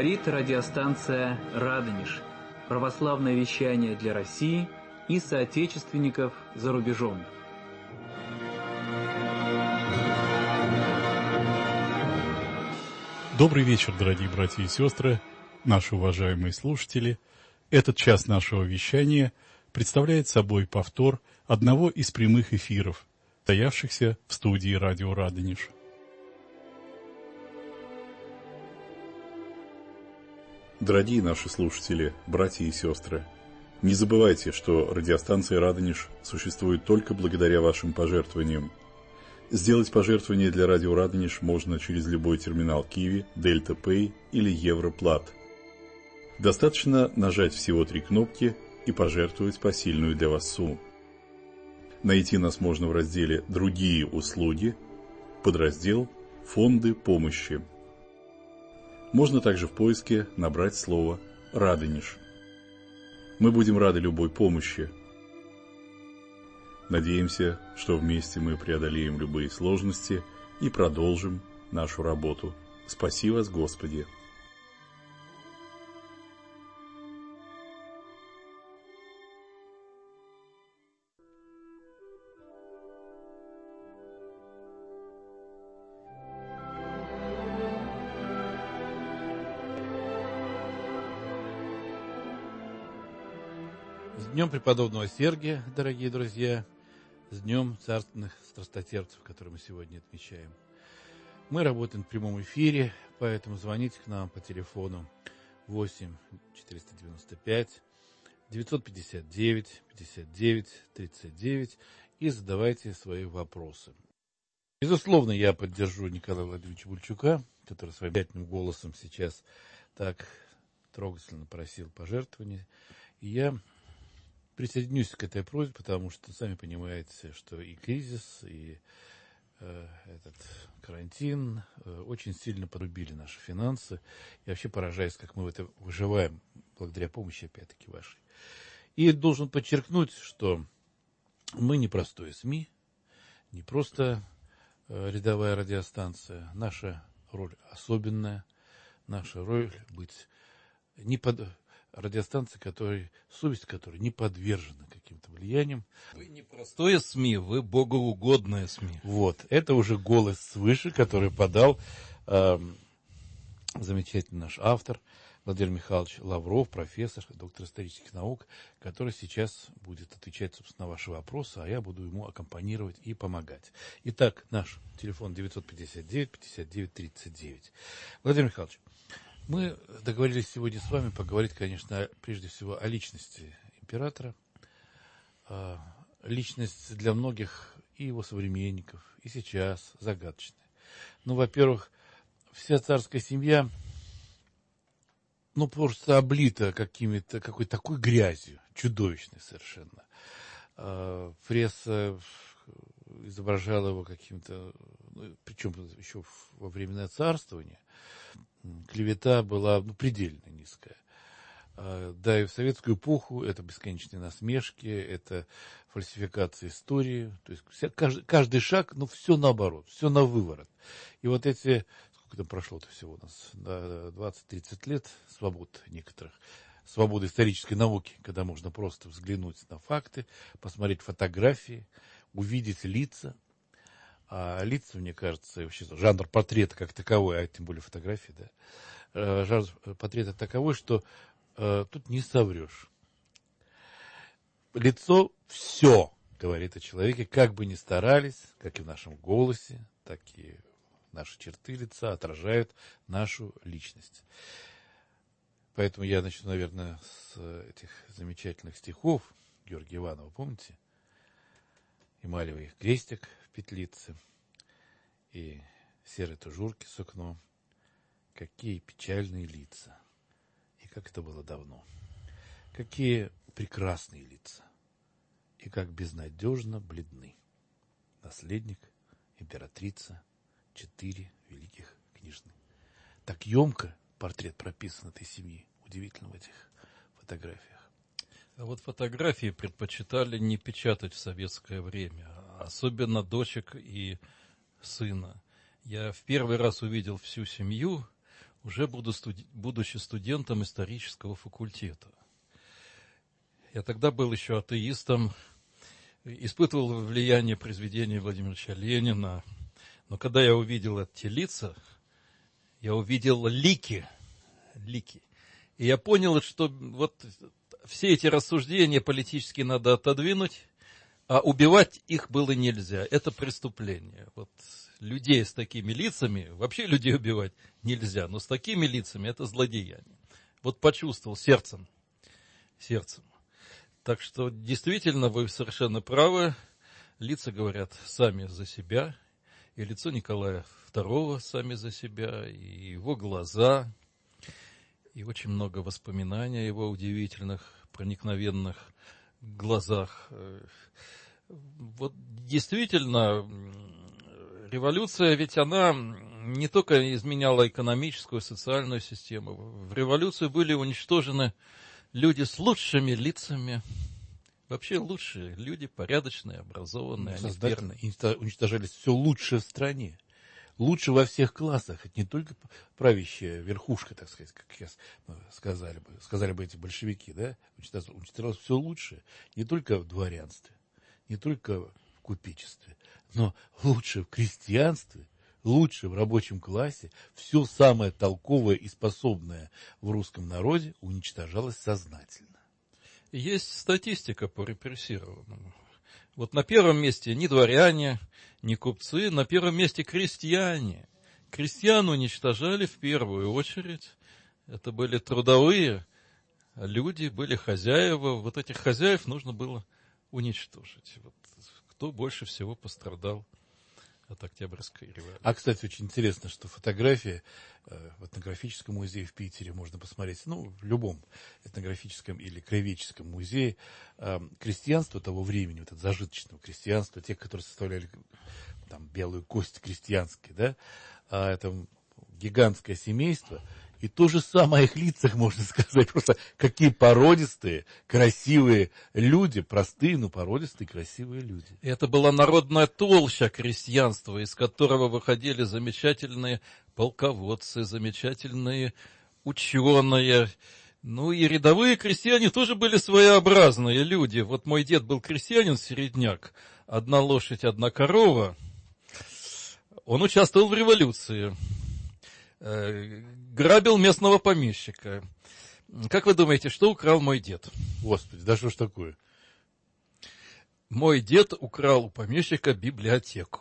Говорит радиостанция «Радонеж». Православное вещание для России и соотечественников за рубежом. Добрый вечер, дорогие братья и сестры, наши уважаемые слушатели. Этот час нашего вещания представляет собой повтор одного из прямых эфиров, состоявшихся в студии радио «Радонеж». Дорогие наши слушатели, братья и сестры, не забывайте, что радиостанция «Радонеж» существует только благодаря вашим пожертвованиям. Сделать пожертвование для радио «Радонеж» можно через любой терминал Киви, Дельта Пэй или Европлат. Достаточно нажать всего 3 кнопки и пожертвовать посильную для вас сумму. Найти нас можно в разделе «Другие услуги», подраздел «Фонды помощи». Можно также в поиске набрать слово «Радонеж». Мы будем рады любой помощи. Надеемся, что вместе мы преодолеем любые сложности и продолжим нашу работу. Спаси вас, Господи! С Днем Преподобного Сергия, дорогие друзья, с Днем царственных страстотерпцев, который мы сегодня отмечаем. Мы работаем в прямом эфире, поэтому звоните к нам по телефону 8 495 959 59 39 и задавайте свои вопросы. Безусловно, я поддержу Николая Владимировича Бульчука, который своим обаятельным голосом сейчас так трогательно просил пожертвования. И я присоединюсь к этой просьбе, потому что, сами понимаете, что и кризис, и этот карантин очень сильно подрубили наши финансы. Я вообще поражаюсь, как мы в это выживаем, благодаря помощи, опять-таки, вашей. И должен подчеркнуть, что мы не простое СМИ, не просто рядовая радиостанция. Наша роль особенная. Наша роль быть не под... радиостанции, совесть которой не подвержена каким-то влияниям. Вы не простое СМИ, вы богоугодное СМИ. Вот, это уже голос свыше, который подал замечательный наш автор Владимир Михайлович Лавров, профессор, доктор исторических наук, который сейчас будет отвечать, собственно, на ваши вопросы, а я буду ему аккомпанировать и помогать. Итак, наш телефон 959 59 39. Владимир Михайлович, мы договорились сегодня с вами поговорить, конечно, прежде всего о личности императора. Личность для многих и его современников, и сейчас загадочная. Ну, во-первых, вся царская семья, просто облита какой-то такой грязью, чудовищной совершенно. Пресса изображала его каким-то, причем еще во времена царствования, клевета была предельно низкая. Да, и в советскую эпоху это бесконечные насмешки, это фальсификация истории. То есть каждый шаг, все наоборот, все на выворот. И вот эти, сколько там прошло-то всего у нас, 20-30 лет свобод некоторых, свободы исторической науки, когда можно просто взглянуть на факты, посмотреть фотографии, увидеть лица. А лица, мне кажется, вообще жанр портрета как таковой, а тем более фотографии, да, жанр портрета таковой, что тут не соврешь. Лицо все говорит о человеке, как бы ни старались, как и в нашем голосе, так и наши черты лица отражают нашу личность. Поэтому я начну, наверное, с этих замечательных стихов Георгия Иванова, помните? Эмалевый крестик в петлице и серой тужурки с окном. Какие печальные лица. И как это было давно. Какие прекрасные лица. И как безнадежно бледны. Наследник, императрица, 4 великих княжны. Так емко портрет прописан этой семьи. Удивительно в этих фотографиях. А вот фотографии предпочитали не печатать в советское время, особенно дочек и сына. Я в первый раз увидел всю семью уже будучи студентом исторического факультета. Я тогда был еще атеистом, испытывал влияние произведений Владимира Ильича Ленина, но когда я увидел эти лица, я увидел лики. И я понял, что вот все эти рассуждения политические надо отодвинуть, а убивать их было нельзя. Это преступление. Вот людей с такими лицами, вообще людей убивать нельзя, но с такими лицами это злодеяние. Вот почувствовал сердцем. Так что действительно вы совершенно правы. Лица говорят сами за себя. И лицо Николая II сами за себя, и его глаза, и очень много воспоминаний о его удивительных, проникновенных глазах. Вот действительно, революция, ведь она не только изменяла экономическую, социальную систему. В революцию были уничтожены люди с лучшими лицами. Вообще лучшие люди, порядочные, образованные. Сознательно уничтожались все лучшее в стране. Лучше во всех классах. Это не только правящая верхушка, так сказать, как сейчас сказали бы эти большевики, да? Уничтожалось все лучшее. Не только в дворянстве, не только в купечестве, но лучше в крестьянстве, лучше в рабочем классе. Все самое толковое и способное в русском народе уничтожалось сознательно. Есть статистика по репрессированным. Вот на первом месте не дворяне, не купцы, на первом месте крестьяне. Крестьян уничтожали в первую очередь. Это были трудовые люди, были хозяева. Вот этих хозяев нужно было уничтожить. Вот кто больше всего пострадал от Октябрьской революции. А, кстати, очень интересно, что фотографии в этнографическом музее в Питере можно посмотреть, в любом этнографическом или краеведческом музее, крестьянство того времени, вот это зажиточного крестьянства, те, которые составляли там белую кость крестьянские, да, это гигантское семейство, и то же самое о их лицах можно сказать, просто какие породистые, красивые люди, простые, но породистые, красивые люди. Это была народная толща крестьянства, из которого выходили замечательные полководцы, замечательные ученые. И рядовые крестьяне тоже были своеобразные люди. Вот мой дед был крестьянин, середняк, одна лошадь, одна корова. Он участвовал в революции. Грабил местного помещика. Как вы думаете, что украл мой дед? Господи, да что ж такое? Мой дед украл у помещика библиотеку.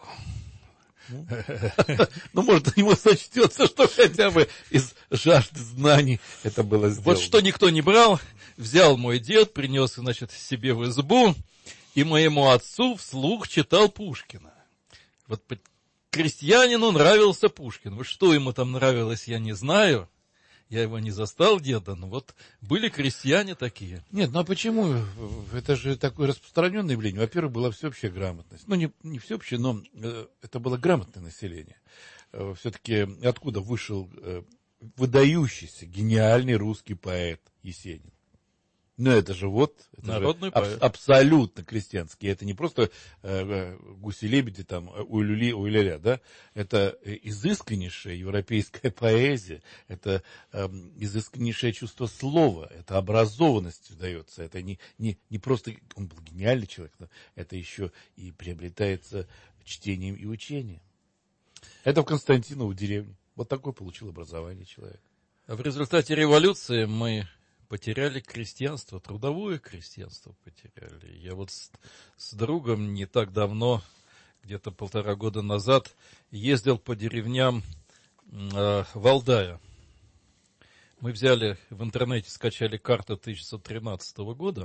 Может, ему сочтется, что хотя бы из жажды знаний это было сделано. Вот что никто не брал, взял мой дед, принес, себе в избу, и моему отцу вслух читал Пушкина. Вот крестьянину нравился Пушкин. Вот что ему там нравилось, я не знаю. Я его не застал, деда, но вот были крестьяне такие. Нет, а почему? Это же такое распространенное явление. Во-первых, была всеобщая грамотность. Не всеобщая, но это было грамотное население. Все-таки откуда вышел выдающийся, гениальный русский поэт Есенин? Это же народный поэт. Абсолютно крестьянский. Это не просто гуси-лебеди, там, уй-ля-ля, да? Это изысканнейшая европейская поэзия, это изысканнейшее чувство слова, это образованность дается. Это не просто, он был гениальный человек, но это еще и приобретается чтением и учением. Это в Константиново деревне. Вот такое получил образование человек. А в результате революции мы потеряли крестьянство, трудовое крестьянство потеряли. Я вот с другом не так давно, где-то 1,5 года назад, ездил по деревням Валдая. Мы взяли в интернете, скачали карту 1913 года.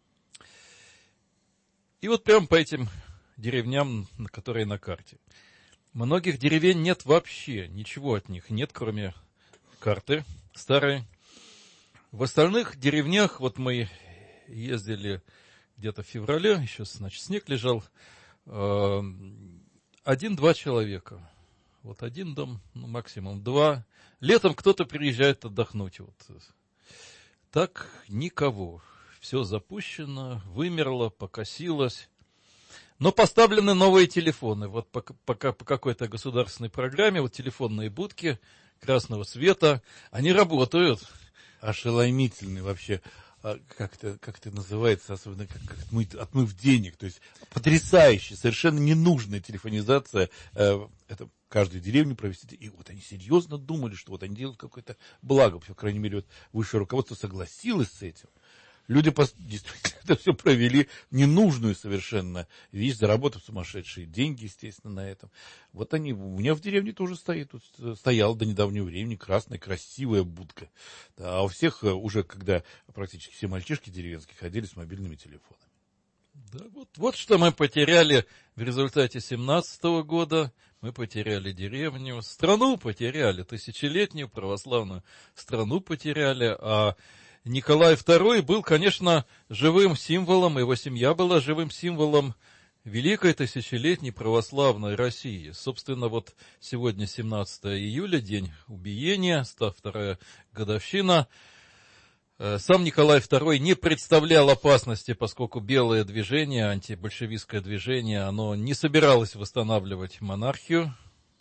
И вот прямо по этим деревням, которые на карте. Многих деревень нет вообще, ничего от них нет, кроме карты старой. В остальных деревнях, вот мы ездили где-то в феврале, еще, снег лежал, 1-2 человека. Вот один дом, максимум 2. Летом кто-то приезжает отдохнуть. Вот. Так никого. Все запущено, вымерло, покосилось. Но поставлены новые телефоны. Вот по какой-то государственной программе, вот телефонные будки, красного света, они работают. Ошеломительный вообще, как это называется, особенно как отмыв денег, то есть потрясающая, совершенно ненужная телефонизация, это каждую деревню провести, и вот они серьезно думали, что вот они делают какое-то благо, по крайней мере, вот высшее руководство согласилось с этим. Люди действительно это все провели ненужную совершенно вещь, заработав сумасшедшие деньги, естественно, на этом. Вот они, у меня в деревне тоже стояла до недавнего времени красная, красивая будка. Да, а у всех уже, когда практически все мальчишки деревенские ходили с мобильными телефонами. Да, вот что мы потеряли в результате 17-го года. Мы потеряли деревню, страну потеряли, тысячелетнюю православную страну потеряли, а Николай II был, конечно, живым символом, его семья была живым символом великой тысячелетней православной России. Собственно, вот сегодня 17 июля, день убиения, 102-я годовщина. Сам Николай II не представлял опасности, поскольку белое движение, антибольшевистское движение, оно не собиралось восстанавливать монархию.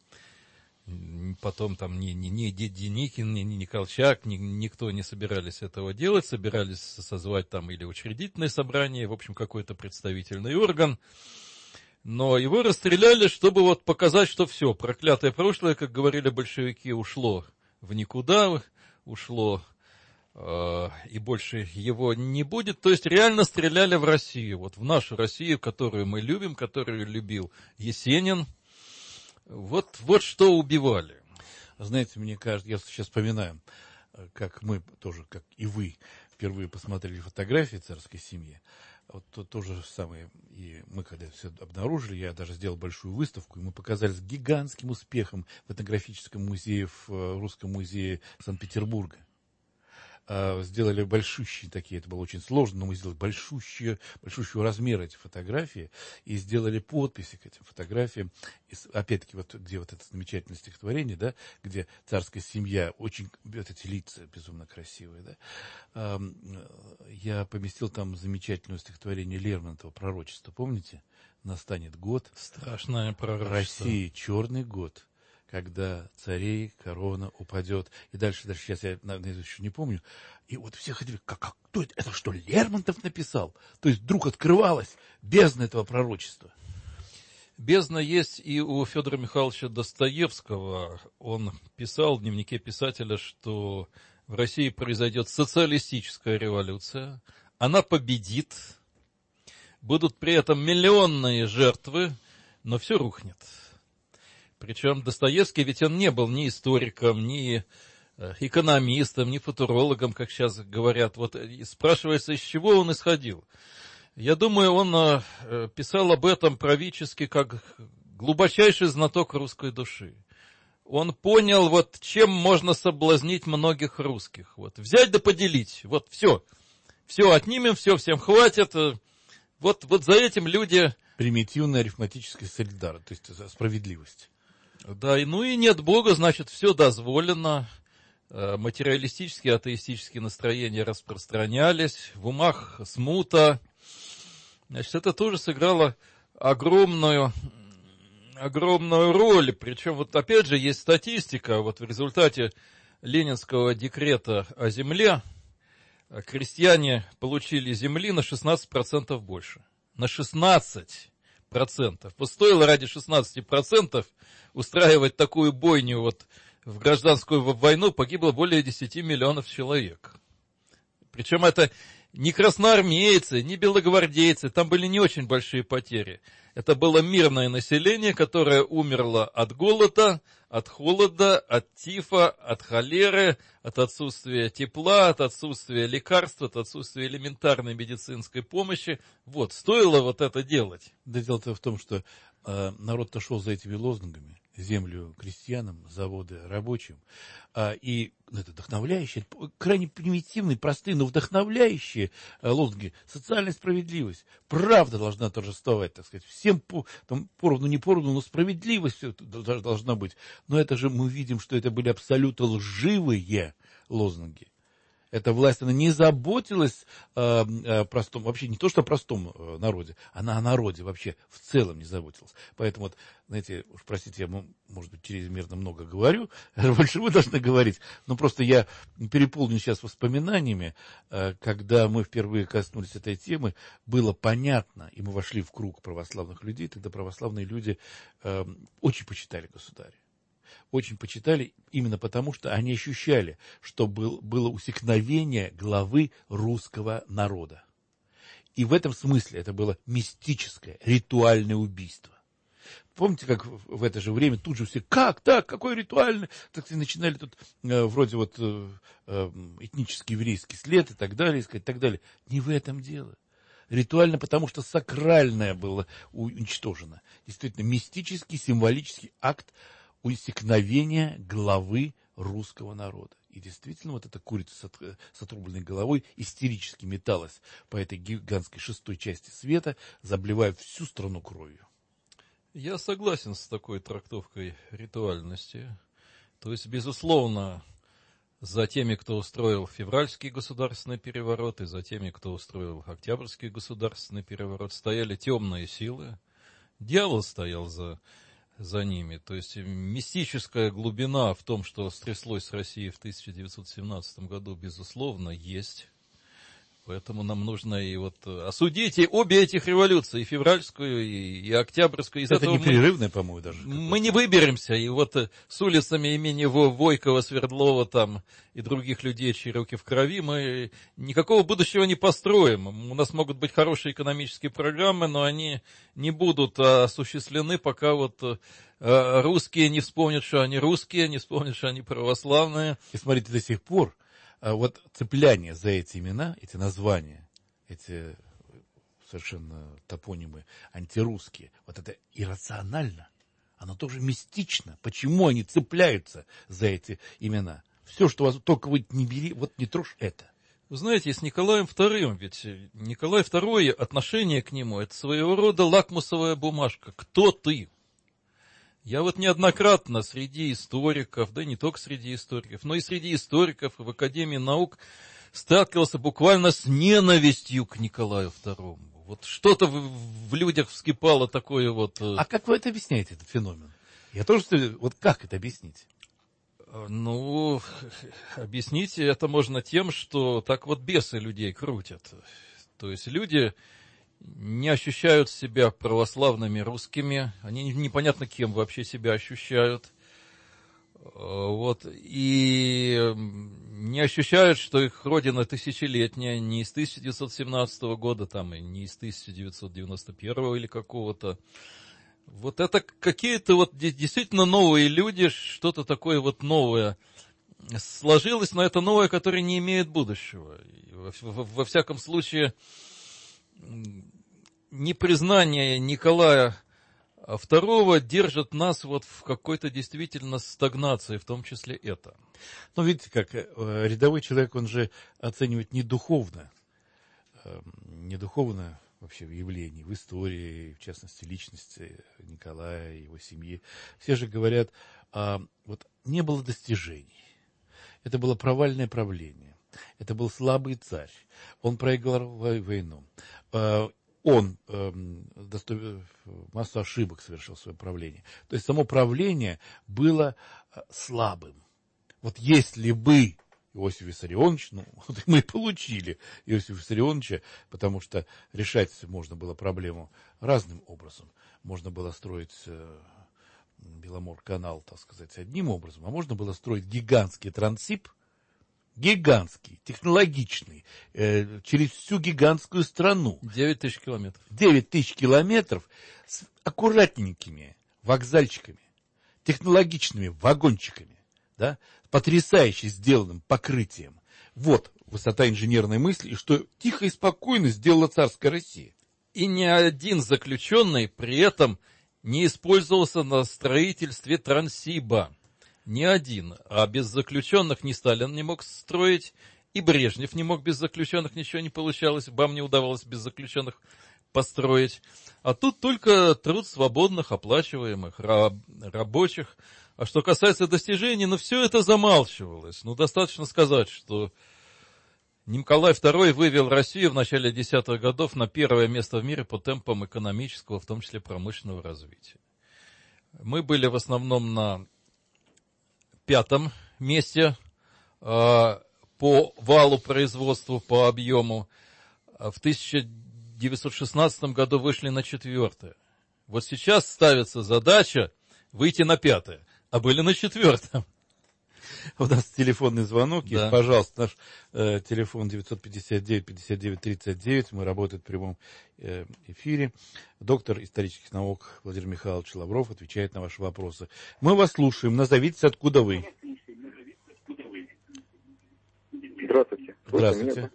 Потом там ни Деникин, ни Колчак, никто не собирались этого делать, собирались созвать там или учредительное собрание, в общем, какой-то представительный орган. Но его расстреляли, чтобы вот показать, что все, проклятое прошлое, как говорили большевики, ушло в никуда, ушло, и больше его не будет. То есть реально стреляли в Россию, вот в нашу Россию, которую мы любим, которую любил Есенин. Вот что убивали. Знаете, мне кажется, я сейчас вспоминаю, как мы тоже, как и вы, впервые посмотрели фотографии царской семьи. Вот то же самое, и мы когда все обнаружили, я даже сделал большую выставку, и мы показали с гигантским успехом в этнографическом музее, в Русском музее Санкт-Петербурга. Сделали большущие такие, это было очень сложно, но мы сделали большущего размера эти фотографии и сделали подписи к этим фотографиям. И, опять-таки, вот где вот это замечательное стихотворение, да, где царская семья, очень, вот эти лица безумно красивые, да, я поместил там замечательное стихотворение Лермонтова «Пророчество», помните? Настанет год. Страшное пророчество. России черный год, когда царей корона упадет. И дальше, сейчас я еще не помню. И вот все ходили, кто это? Это что, Лермонтов написал? То есть вдруг открывалась бездна этого пророчества. Бездна есть и у Федора Михайловича Достоевского. Он писал в дневнике писателя, что в России произойдет социалистическая революция. Она победит. Будут при этом миллионные жертвы, но все рухнет. Причем Достоевский, ведь он не был ни историком, ни экономистом, ни футурологом, как сейчас говорят. Вот спрашивается, из чего он исходил. Я думаю, он писал об этом правительски, как глубочайший знаток русской души. Он понял, вот чем можно соблазнить многих русских. Вот взять да поделить. Вот все отнимем, все всем хватит. Вот за этим люди... Примитивная арифметическая солидарность, то есть справедливость. Да, ну и нет Бога, значит, все дозволено. Материалистические, атеистические настроения распространялись, в умах смута. Значит, это тоже сыграло огромную роль. Причем, вот опять же, есть статистика. Вот в результате Ленинского декрета о земле крестьяне получили земли на 16% больше. На 16%. Вот стоило ради 16% устраивать такую бойню вот в гражданскую войну, погибло более 10 миллионов человек. Причем это не красноармейцы, не белогвардейцы, там были не очень большие потери. Это было мирное население, которое умерло от голода, от холода, от тифа, от холеры, от отсутствия тепла, от отсутствия лекарств, от отсутствия элементарной медицинской помощи. Вот, стоило вот это делать. Да дело-то в том, что народ-то шел за этими лозунгами. Землю крестьянам, заводы рабочим. И это вдохновляющие, крайне примитивные, простые, но вдохновляющие лозунги. Социальная справедливость. Правда должна торжествовать, так сказать. Всем там, поровну, не поровну, но справедливость должна быть. Но это же мы видим, что это были абсолютно лживые лозунги. Эта власть, она не заботилась о простом, вообще не то, что о простом народе, она о народе вообще в целом не заботилась. Поэтому, вот, знаете, уж простите, я, может быть, чрезмерно много говорю, больше вы должны говорить, но просто я переполнен сейчас воспоминаниями, когда мы впервые коснулись этой темы, было понятно, и мы вошли в круг православных людей, тогда православные люди очень почитали государя. Очень почитали именно потому, что они ощущали, что было усекновение главы русского народа. И в этом смысле это было мистическое, ритуальное убийство. Помните, как в это же время тут же все, как так, какое ритуальное? Так и начинали тут вроде вот этнический еврейский след и так далее, искать, и так далее. Не в этом дело. Ритуально, потому что сакральное было уничтожено. Действительно, мистический, символический акт усекновения главы русского народа. И действительно, вот эта курица с отрубленной головой истерически металась по этой гигантской шестой части света, заблевая всю страну кровью. Я согласен с такой трактовкой ритуальности. То есть, безусловно, за теми, кто устроил февральский государственный переворот, и за теми, кто устроил октябрьский государственный переворот, стояли темные силы. Дьявол стоял за ними. То есть мистическая глубина в том, что стряслось с Россией в 1917 году, безусловно, есть. Поэтому нам нужно и вот осудить и обе этих революции, и февральскую, и октябрьскую. Это непрерывное, по-моему, даже. Мы не выберемся. И вот с улицами имени Войкова, Свердлова там, и других людей, чьи руки в крови, мы никакого будущего не построим. У нас могут быть хорошие экономические программы, но они не будут осуществлены, пока вот русские не вспомнят, что они русские, не вспомнят, что они православные. И смотрите, до сих пор вот цепляние за эти имена, эти названия, эти совершенно топонимы антирусские, вот это иррационально, оно тоже мистично. Почему они цепляются за эти имена? Все, что вас только вы не бери, вот не трожь это. Вы знаете, с Николаем II, ведь Николай II, отношение к нему, это своего рода лакмусовая бумажка. Кто ты? Я вот неоднократно среди историков, да не только среди историков, но и среди историков и в Академии наук сталкивался буквально с ненавистью к Николаю II. Вот что-то в людях вскипало такое вот... А как вы это объясняете, этот феномен? Я тоже, вот как это объяснить? Ну, объяснить это можно тем, что так вот бесы людей крутят. То есть люди не ощущают себя православными русскими, они непонятно кем вообще себя ощущают, вот, и не ощущают, что их родина тысячелетняя, не из 1917 года, там, и не из 1991 или какого-то. Вот это какие-то вот действительно новые люди, что-то такое вот новое сложилось, но это новое, которое не имеет будущего. Во всяком случае, непризнание Николая II держит нас вот в какой-то действительно стагнации, в том числе это. Но видите, как рядовой человек, он же оценивает не духовно вообще в явлении, в истории, в частности, личности Николая и его семьи. Все же говорят, вот не было достижений. Это было провальное правление. Это был слабый царь. Он проиграл войну. Он массу ошибок совершил в своем правлении. То есть само правление было слабым. Вот если бы Иосиф Виссарионович, вот мы и получили Иосифа Виссарионовича, потому что решать можно было проблему разным образом. Можно было строить Беломор-канал, так сказать, одним образом, а можно было строить гигантский Транссиб, гигантский, технологичный, через всю гигантскую страну. 9 тысяч километров. 9 тысяч километров с аккуратненькими вокзальчиками, технологичными вагончиками, да, потрясающе сделанным покрытием. Вот высота инженерной мысли, и что тихо и спокойно сделала царская Россия. И ни один заключенный при этом не использовался на строительстве Транссиба. Ни один. А без заключенных ни Сталин не мог строить, и Брежнев не мог без заключенных, ничего не получалось, БАМ не удавалось без заключенных построить. А тут только труд свободных, оплачиваемых рабочих. А что касается достижений, все это замалчивалось. Достаточно сказать, что Николай II вывел Россию в начале 10-х годов на первое место в мире по темпам экономического, в том числе промышленного развития. Мы были в основном на 5-м месте по валу производства, по объему. В 1916 году вышли на 4-е. Вот сейчас ставится задача выйти на 5-е, а были на 4-м. У нас телефонный звонок есть. Да. Пожалуйста, наш телефон 959-59-39. Мы работаем в прямом эфире. Доктор исторических наук Владимир Михайлович Лавров отвечает на ваши вопросы. Мы вас слушаем. Назовитесь, откуда вы. Здравствуйте. Здравствуйте.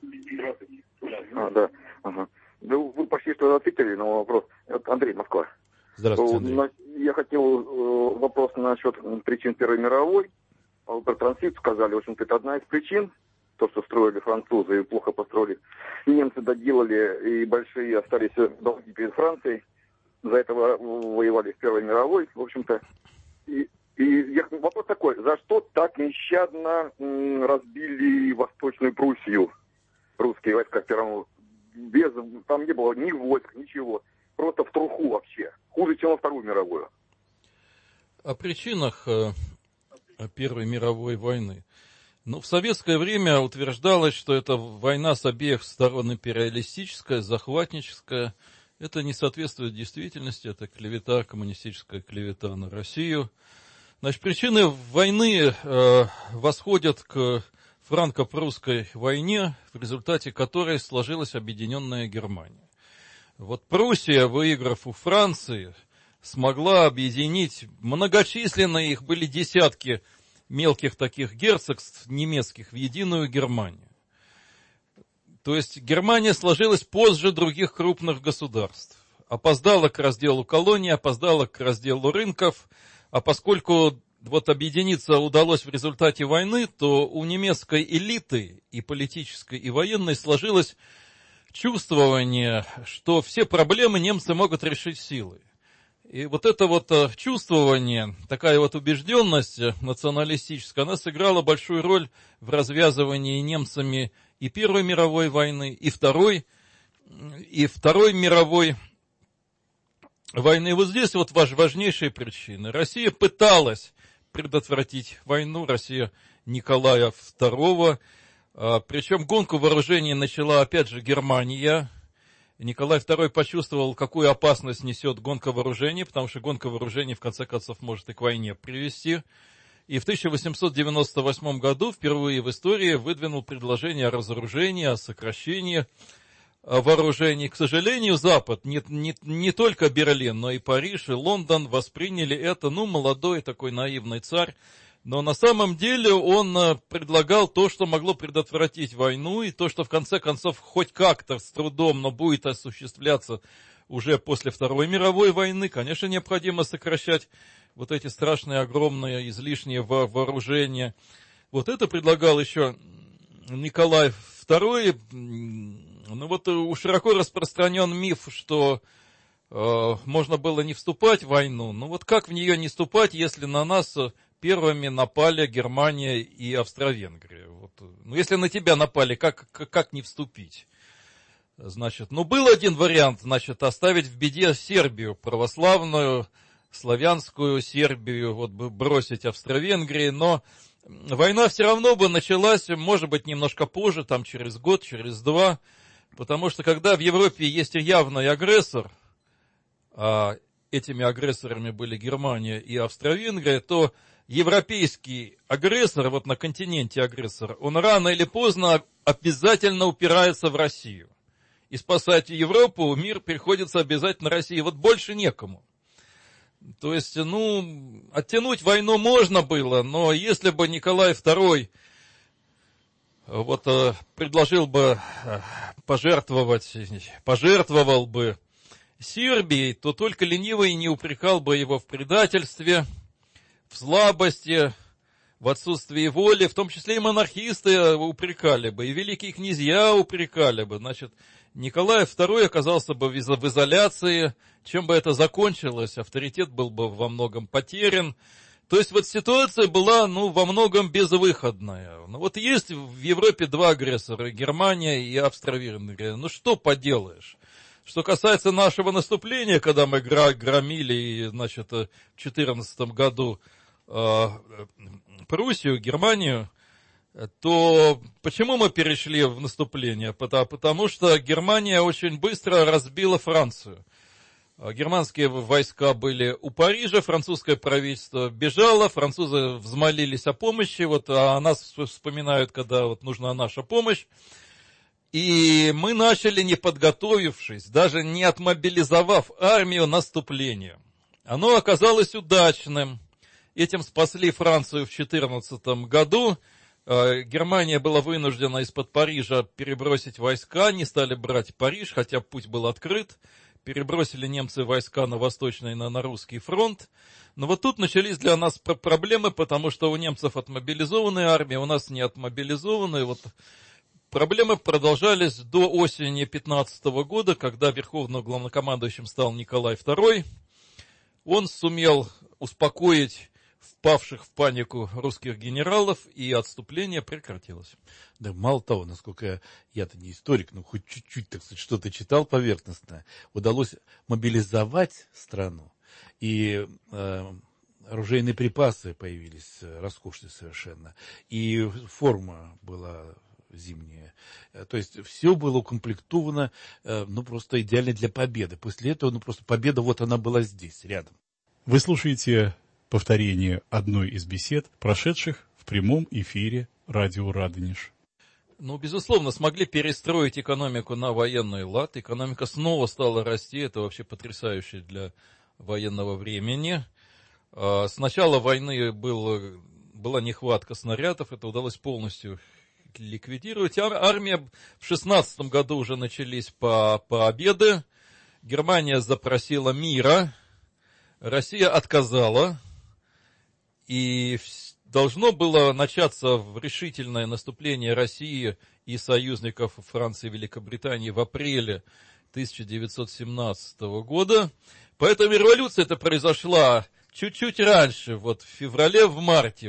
Да. Ага. Да вы почти что ответили на вопрос. Это Андрей, Москва. Здравствуйте, Андрей. Я хотел вопрос насчет причин Первой мировой. Про трансит сказали, в общем-то, это одна из причин, то, что строили французы и плохо построили. И немцы доделали, и большие остались долги перед Францией. За это воевали в Первой мировой, в общем-то. И вопрос такой, за что так нещадно разбили Восточную Пруссию русские войска в Первом? Там не было ни войск, ничего. Просто в труху вообще. Хуже, чем во Вторую мировую. О причинах Первой мировой войны. Ну, в советское время утверждалось, что это война с обеих сторон империалистическая, захватническая. Это не соответствует действительности, это клевета, коммунистическая клевета на Россию. Значит, причины войны восходят к франко-прусской войне, в результате которой сложилась объединенная Германия. Вот Пруссия, выиграв у Франции, смогла объединить многочисленные, их были десятки мелких таких герцогств немецких в единую Германию. То есть Германия сложилась позже других крупных государств. Опоздала к разделу колоний, опоздала к разделу рынков, а поскольку вот объединиться удалось в результате войны, то у немецкой элиты и политической, и военной сложилось чувствование, что все проблемы немцы могут решить силой. И вот это вот чувствование, такая вот убежденность националистическая, она сыграла большую роль в развязывании немцами и Первой мировой войны, и Второй мировой войны. Вот здесь вот важнейшие причины. Россия пыталась предотвратить войну, Россия Николая II, причем гонку вооружений начала опять же Германия. Николай II почувствовал, какую опасность несет гонка вооружений, потому что гонка вооружений в конце концов может и к войне привести. И в 1898 году впервые в истории выдвинул предложение о разоружении, о сокращении вооружений. К сожалению, Запад, не только Берлин, но и Париж, и Лондон восприняли это, молодой такой наивный царь. Но на самом деле он предлагал то, что могло предотвратить войну, и то, что в конце концов хоть как-то с трудом, но будет осуществляться уже после Второй мировой войны. Конечно, необходимо сокращать вот эти страшные, огромные, излишние вооружения. Вот это предлагал еще Николай II. Широко распространен миф, что можно было не вступать в войну. Вот как в нее не вступать, если на нас первыми напали Германия и Австро-Венгрия? Если на тебя напали, как не вступить? Значит, был один вариант, оставить в беде Сербию, православную, славянскую Сербию, бросить Австро-Венгрии, но война все равно бы началась, может быть, немножко позже, через год, через два, потому что когда в Европе есть явный агрессор, а этими агрессорами были Германия и Австро-Венгрия, то европейский агрессор, на континенте агрессор, он рано или поздно обязательно упирается в Россию. И спасать Европу, мир приходится обязательно России. Больше некому. То есть, оттянуть войну можно было, но если бы Николай II предложил бы пожертвовал бы Сербией, то только ленивый не упрекал бы его в предательстве, в слабости, в отсутствии воли, в том числе и монархисты упрекали бы, и великие князья упрекали бы. Николай II оказался бы в изоляции, чем бы это закончилось, авторитет был бы во многом потерян, То есть вот ситуация была, во многом безвыходная. Вот есть в Европе два агрессора, Германия и Австро-Венгрия. Что поделаешь? Что касается нашего наступления, когда мы громили, в 2014 году Пруссию, Германию, то почему мы перешли в наступление? Потому что Германия очень быстро разбила Францию. Германские войска были у Парижа, французское правительство бежало, французы взмолились о помощи, а нас вспоминают, когда нужна наша помощь. И мы начали, не подготовившись, даже не отмобилизовав армию, наступление. Оно оказалось удачным. Этим спасли Францию в 2014 году. Германия была вынуждена из-под Парижа перебросить войска, не стали брать Париж, хотя путь был открыт. Перебросили немцы войска на Восточный, на Русский фронт. Но тут начались для нас проблемы, потому что у немцев отмобилизованная армия, у нас не отмобилизованная. Проблемы продолжались до осени 2015 года, когда верховным главнокомандующим стал Николай II. Он сумел успокоить впавших в панику русских генералов, и отступление прекратилось. Да, мало того, насколько я-то не историк, но хоть чуть-чуть, так сказать, что-то читал поверхностно, удалось мобилизовать страну, и оружейные припасы появились роскошные совершенно, и форма была зимняя. То есть все было укомплектовано, просто идеально для победы. После этого, просто победа, она была здесь, рядом. Вы слушаете повторение одной из бесед, прошедших в прямом эфире радио «Радонеж». Безусловно, смогли перестроить экономику на военный лад. Экономика снова стала расти. Это вообще потрясающе для военного времени. С начала войны была нехватка снарядов. Это удалось полностью ликвидировать. Армия в 2016 году уже начались победы. Германия запросила мира. Россия отказала. И должно было начаться решительное наступление России и союзников Франции и Великобритании в апреле 1917 года. Поэтому революция эта произошла чуть-чуть раньше, в феврале, в марте.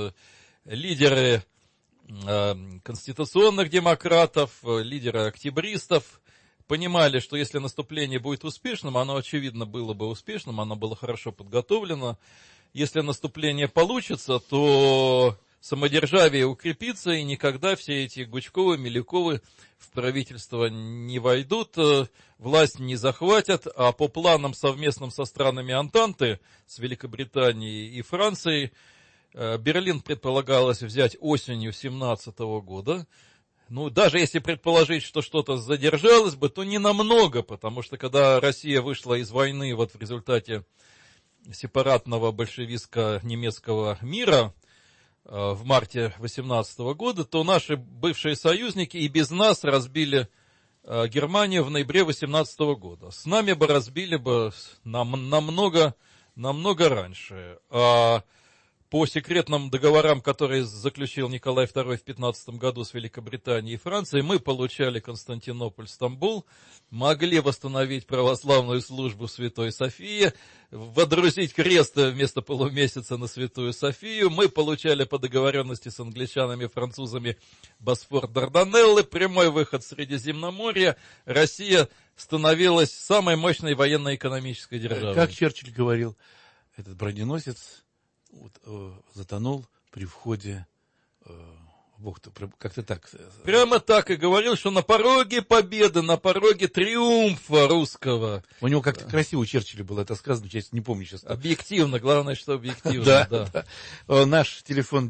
Лидеры конституционных демократов, лидеры октябристов понимали, что если наступление будет успешным, оно, очевидно, было бы успешным, оно было хорошо подготовлено. Если наступление получится, то самодержавие укрепится, и никогда все эти Гучковы, Милюковы в правительство не войдут, власть не захватят, а по планам совместным со странами Антанты, с Великобританией и Францией, Берлин предполагалось взять осенью 1917 года. Даже если предположить, что что-то задержалось бы, то не намного, потому что когда Россия вышла из войны в результате сепаратного большевистско-немецкого мира в марте 18 года, то наши бывшие союзники и без нас разбили Германию в ноябре 18 года. С нами бы разбили намного раньше. А по секретным договорам, которые заключил Николай II в 15 году с Великобританией и Францией, мы получали Константинополь, Стамбул, могли восстановить православную службу в Святой Софии, водрузить крест вместо полумесяца на Святую Софию. Мы получали по договоренности с англичанами и французами Босфор, Дарданеллы, прямой выход в Средиземноморье. Россия становилась самой мощной военно-экономической державой. Как Черчилль говорил, этот броненосец затонул при входе в бухту. Как-то так. Прямо так и говорил, что на пороге победы, на пороге триумфа русского. У него как-то красиво у Черчилля было это сказано, я не помню сейчас. Объективно, главное, что объективно. Да. Наш телефон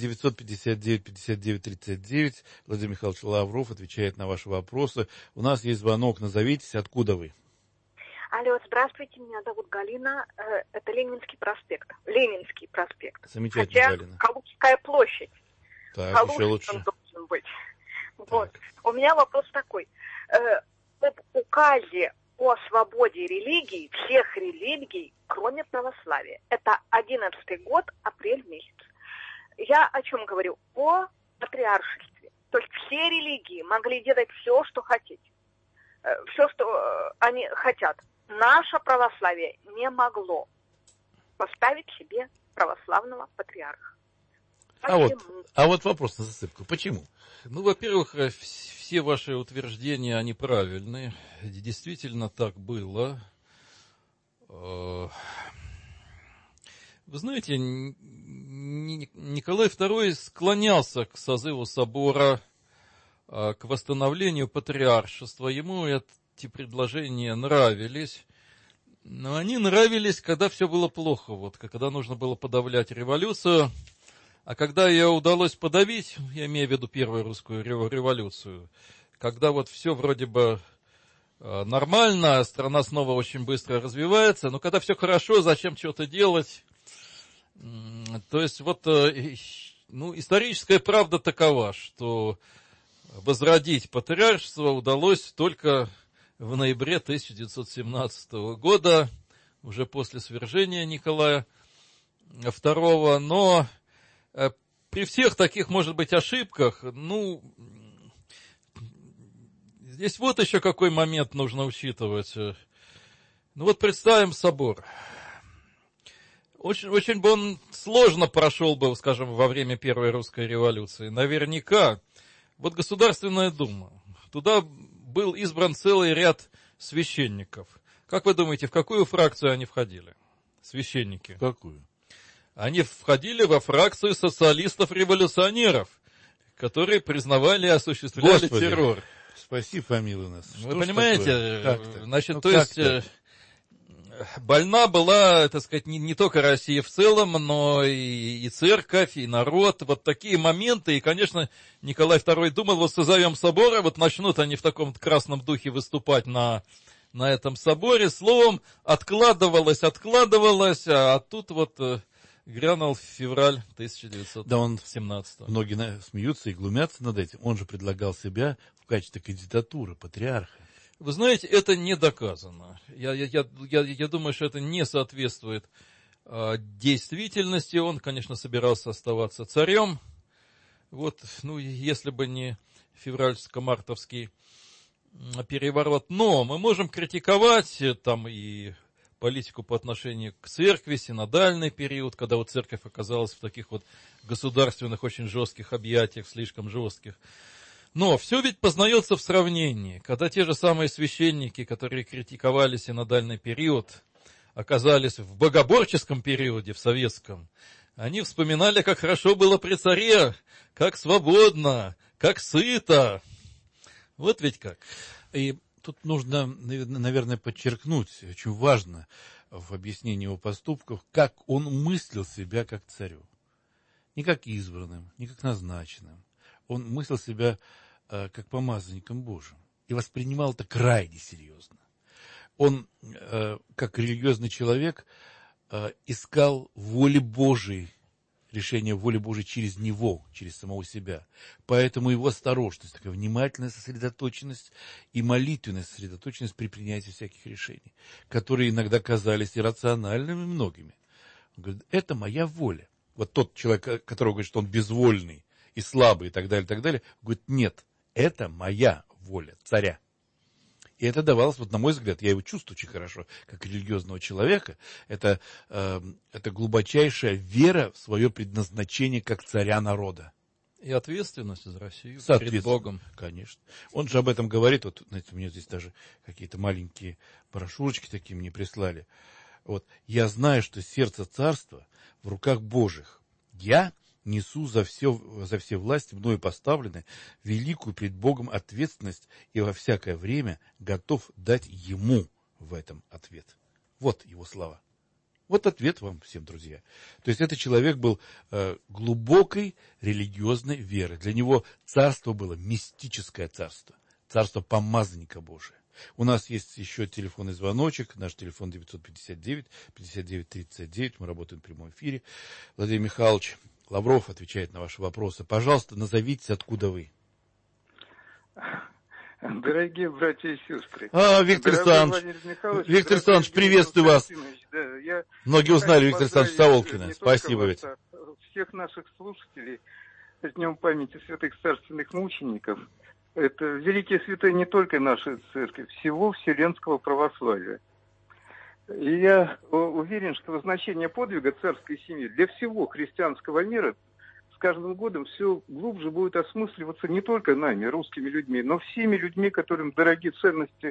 959-59-39. Владимир Михайлович Лавров отвечает на ваши вопросы. У нас есть звонок, назовитесь, откуда вы? Алло, здравствуйте, меня зовут Галина, это Ленинский проспект. Замечательно, хотя Галина. Калужская площадь. Так, Калужский еще лучше. он должен быть. У меня вопрос такой. Об указе о свободе религий, всех религий, кроме православия. Это 11-й год, апрель месяц. Я о чем говорю? О патриаршестве. То есть все религии могли делать все, что хотите. Все, что они хотят. Наше православие не могло поставить себе православного патриарха. А вот вопрос на засыпку. Почему? Ну, во-первых, все ваши утверждения, они правильные. Действительно так было. Вы знаете, Николай II склонялся к созыву собора, к восстановлению патриаршества. Ему эти предложения нравились. Но они нравились, когда все было плохо, вот, когда нужно было подавлять революцию. А когда ее удалось подавить, я имею в виду первую русскую революцию, когда вот все вроде бы нормально, страна снова очень быстро развивается, но когда все хорошо, зачем что-то делать? То есть вот, ну, историческая правда такова, что возродить патриаршество удалось только в ноябре 1917 года, уже после свержения Николая II, но при всех таких, может быть, ошибках, ну, здесь вот еще какой момент нужно учитывать. Ну вот представим собор. Очень бы он сложно прошел бы, скажем, во время Первой русской революции. Наверняка. Вот Государственная Дума. Туда был избран целый ряд священников. Как вы думаете, в какую фракцию они входили? Священники. В какую? Они входили во фракцию социалистов-революционеров, которые признавали и осуществляли террор. Спаси, помилуй нас. Вы понимаете, значит, то есть больна была, так сказать, не только Россия в целом, но и церковь, и народ. Вот такие моменты. И, конечно, Николай II думал, вот созовем собора, вот начнут они в таком красном духе выступать на этом соборе. Словом, откладывалось, а тут вот грянул февраль 1917. Да, многие смеются и глумятся над этим. Он же предлагал себя в качестве кандидатуры патриарха. Вы знаете, это не доказано. Я думаю, что это не соответствует действительности. Он, конечно, собирался оставаться царем. Вот, ну, если бы не февральско-мартовский переворот. Но мы можем критиковать там и политику по отношению к церкви, синодальный период, когда вот церковь оказалась в таких вот государственных очень жестких объятиях, слишком жестких. Но все ведь познается в сравнении, когда те же самые священники, которые критиковали синодальный период, оказались в богоборческом периоде, в советском, они вспоминали, как хорошо было при царе, как свободно, как сыто. Вот ведь как. И тут нужно, наверное, подчеркнуть, очень важно в объяснении его поступков, как он мыслил себя как царю. Не как избранным, не как назначенным. Он мыслил себя как помазанником Божьим и воспринимал это крайне серьезно. Он, как религиозный человек, искал воли Божией, решение воли Божией через него, через самого себя. Поэтому его осторожность, такая внимательная сосредоточенность и молитвенная сосредоточенность при принятии всяких решений, которые иногда казались иррациональными многими. Он говорит, это моя воля. Вот тот человек, которого говорит, что он безвольный и слабый и так далее, говорит, нет, это моя воля, царя. И это давалось, вот на мой взгляд, я его чувствую очень хорошо, как религиозного человека, это глубочайшая вера в свое предназначение как царя народа. И ответственность за Россию перед Богом. Конечно. Он же об этом говорит, вот, знаете, у меня здесь даже какие-то маленькие брошюрочки такие мне прислали. Вот, я знаю, что сердце царства в руках Божьих. Я несу за все власти, мною поставлены, великую пред Богом ответственность и во всякое время готов дать Ему в этом ответ. Вот его слова. Вот ответ вам всем, друзья. То есть этот человек был глубокой религиозной веры. Для него царство было мистическое царство. Царство помазанника Божия. У нас есть еще телефонный звоночек. Наш телефон 959-59-39. Мы работаем в прямом эфире. Владимир Михайлович Лавров отвечает на ваши вопросы. Пожалуйста, назовитесь, откуда вы. Дорогие братья и сестры. Виктор Александрович, приветствую вас. Да, многие узнали Виктор Александрович Саволкина. Спасибо. Всех наших слушателей с Днем памяти святых царственных мучеников. Это великие святые не только нашей церкви, всего вселенского православия. И я уверен, что значение подвига царской семьи для всего христианского мира с каждым годом все глубже будет осмысливаться не только нами, русскими людьми, но всеми людьми, которым дороги ценности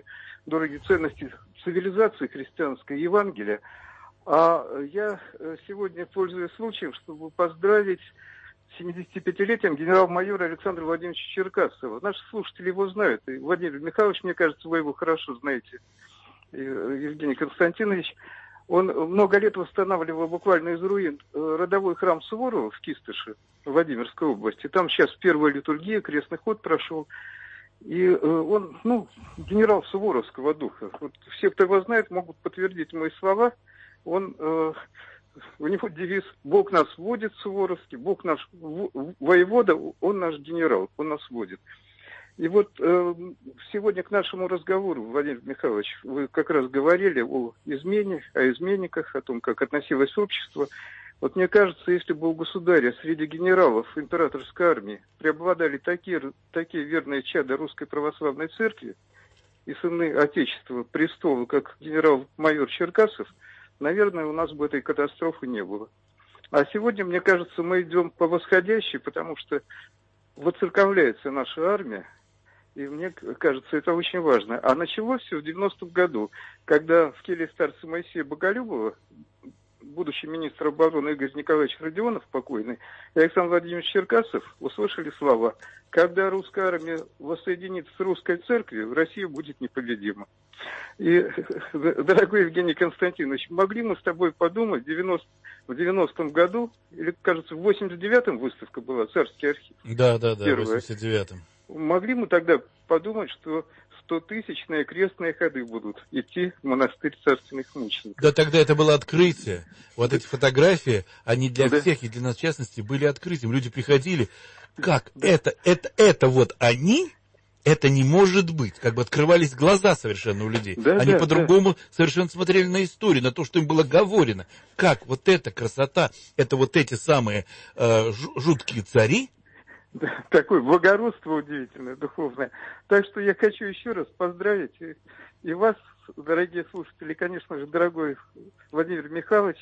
цивилизации христианской, Евангелия. А я сегодня пользуюсь случаем, чтобы поздравить с 75-летием генерал-майора Александра Владимировича Черкасова. Наши слушатели его знают. И Владимир Михайлович, мне кажется, вы его хорошо знаете. И Евгений Константинович. Он много лет восстанавливал буквально из руин родовой храм Суворова в Кистыше, в Владимирской области. Там сейчас первая литургия, крестный ход прошел. И он, генерал суворовского духа. Вот все, кто его знает, могут подтвердить мои слова. У него девиз «Бог нас водит» суворовский, «Бог наш воевода, он наш генерал, он нас водит». И вот сегодня к нашему разговору, Владимир Михайлович, вы как раз говорили о измене, о изменниках, о том, как относилось общество. Вот мне кажется, если бы у государя среди генералов императорской армии преобладали такие верные чада Русской Православной Церкви и сыны Отечества, престола, как генерал-майор Черкасов, наверное, у нас бы этой катастрофы не было. А сегодня, мне кажется, мы идем по восходящей, потому что воцерковляется наша армия, и мне кажется, это очень важно. А началось все в 90-м году, когда в келье старца Моисея Боголюбова, будущий министр обороны Игорь Николаевич Родионов, покойный, и Александр Владимирович Черкасов услышали слова: когда русская армия воссоединится с русской церковью, Россия будет непобедима. И, дорогой Евгений Константинович, могли мы с тобой подумать, в 90-м году, или, кажется, в 89-м выставка была, Царский архив. Да, в 89-м. Могли мы тогда подумать, что 100-тысячные крестные ходы будут идти в монастырь царственных мучеников. Да, тогда это было открытие. Вот эти фотографии, они для всех и для нас в частности были открытием. Люди приходили, как это вот они, это не может быть. Как бы открывались глаза совершенно у людей. Они по-другому совершенно смотрели на историю, на то, что им было говорено. Как вот эта красота, это вот эти самые жуткие цари. Да, такое благородство удивительное, духовное. Так что я хочу еще раз поздравить и вас, дорогие слушатели, конечно же, дорогой Владимир Михайлович,